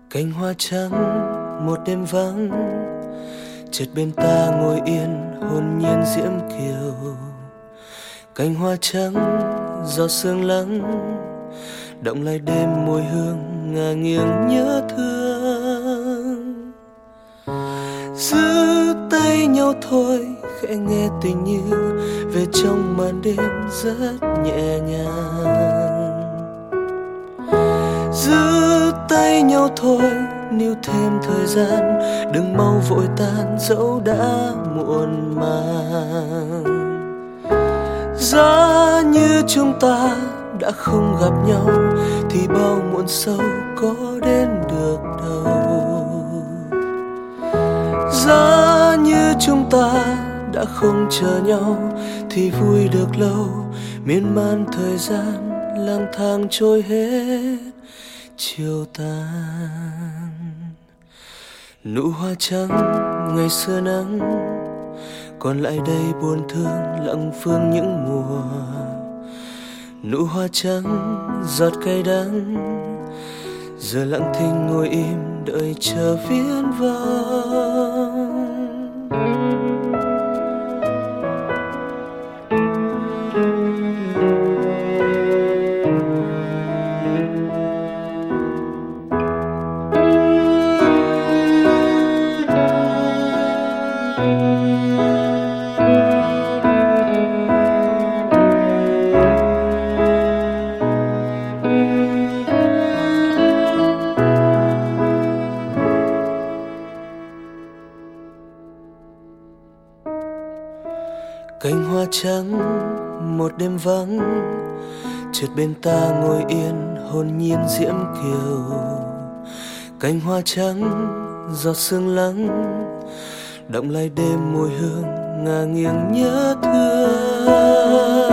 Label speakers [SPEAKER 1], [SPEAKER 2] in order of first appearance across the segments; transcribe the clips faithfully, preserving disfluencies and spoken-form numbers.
[SPEAKER 1] Cành hoa trắng một đêm vắng, chợt bên ta ngồi yên hồn nhiên diễm kiều. Cành hoa trắng gió sương lắng, động lại đêm mùi hương ngả nghiêng nhớ thương. Giữ tay nhau thôi khẽ nghe tình như về trong màn đêm rất nhẹ nhàng. Giữ tay nhau thôi níu thêm thời gian, đừng mau vội tan dẫu đã muộn màng. Giá như chúng ta đã không gặp nhau thì bao muộn sâu có đến được đâu. Giá như chúng ta đã không chờ nhau thì vui được lâu, miên man thời gian lang thang trôi hết chiều tàn. Nụ hoa trắng ngày xưa nắng, còn lại đây buồn thương lặng phương những mùa. Nụ hoa trắng giọt cay đắng, giờ lặng thinh ngồi im đợi chờ viễn vông. Cành hoa trắng một đêm vắng, chợt bên ta ngồi yên hồn nhiên diễm kiều. Cành hoa trắng giọt sương lắng, động lại đêm mùi hương ngả nghiêng nhớ thương.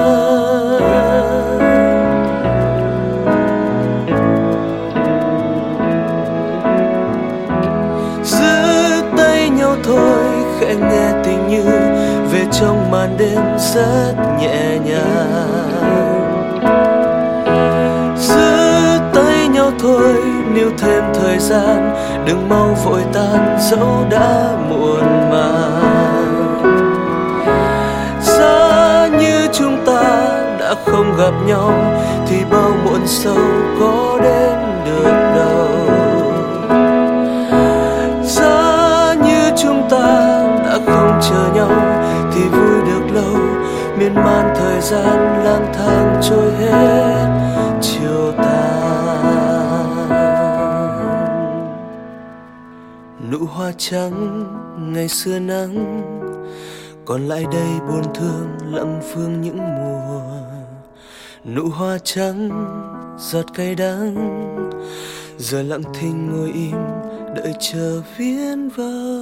[SPEAKER 1] Giữ tay nhau thôi khẽ nghe tình như về trong màn đêm rất nhẹ nhàng. Giữ tay nhau thôi níu thêm thời gian, đừng mau vội tan dẫu đã muộn màng. Giá như chúng ta đã không gặp nhau thì bao muộn sâu có đến được đâu. Giá như chúng ta đã không chờ nhau thì vui được lâu, miên man thời gian lang thang trôi hết chiều tàn. Nụ hoa trắng ngày xưa nắng, còn lại đây buồn thương lặng phương những mùa. Nụ hoa trắng giọt cay đắng, giờ lặng thinh ngồi im đợi chờ viễn vông.